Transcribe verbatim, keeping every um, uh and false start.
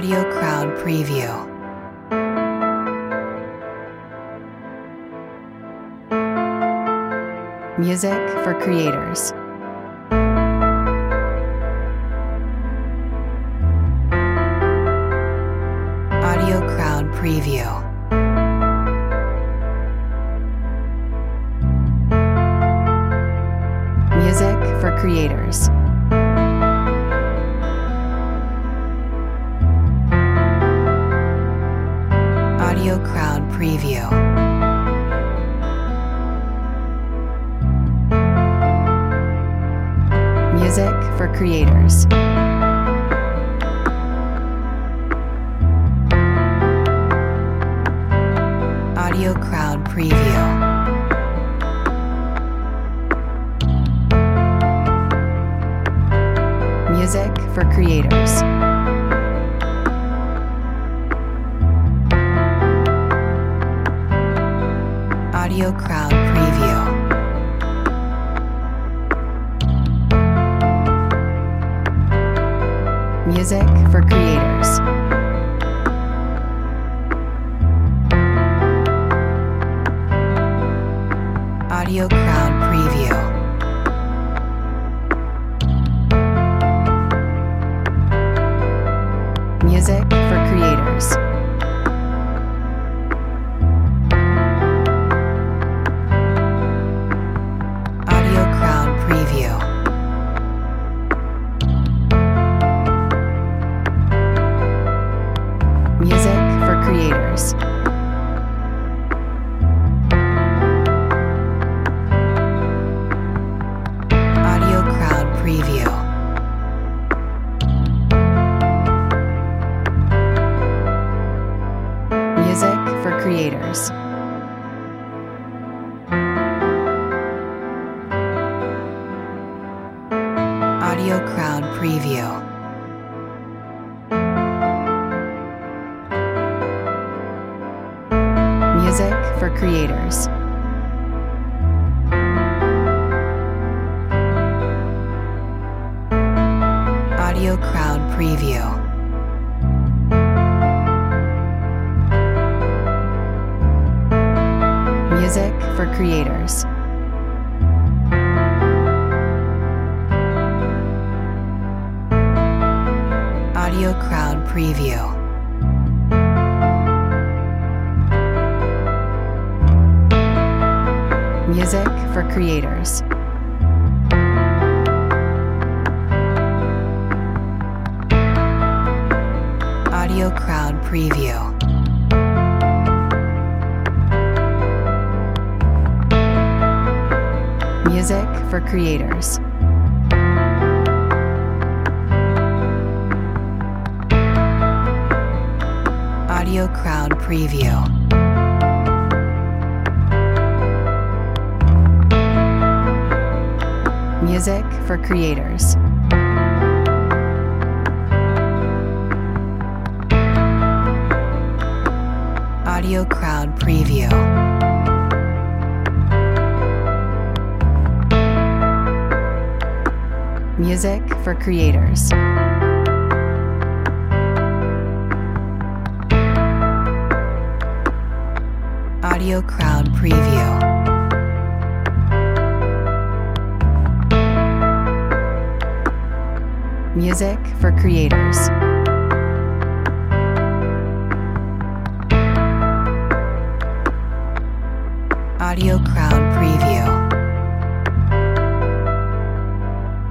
Audio Crowd Preview. Music for creators. Audio Crowd Preview. Music for creators. Audio Crowd Preview. Music for creators. Audio Crowd Preview. Music for creators. Audio Crowd Preview. Music for creators. Audio Crowd Preview. Music for creators. Audio Crowd Preview. Music for creators. Audio Crowd Preview. Music for creators. Audio Crowd Preview. Music for creators. Audio Crowd Preview. Music for creators. Audio Crowd Preview. Music for creators. Audio Crowd Preview. Music for creators. Audio Crowd Preview. Music for creators. Audio Crowd Preview. Music for creators. Audio Crowd Preview. Music for creators. Audio Crowd Preview.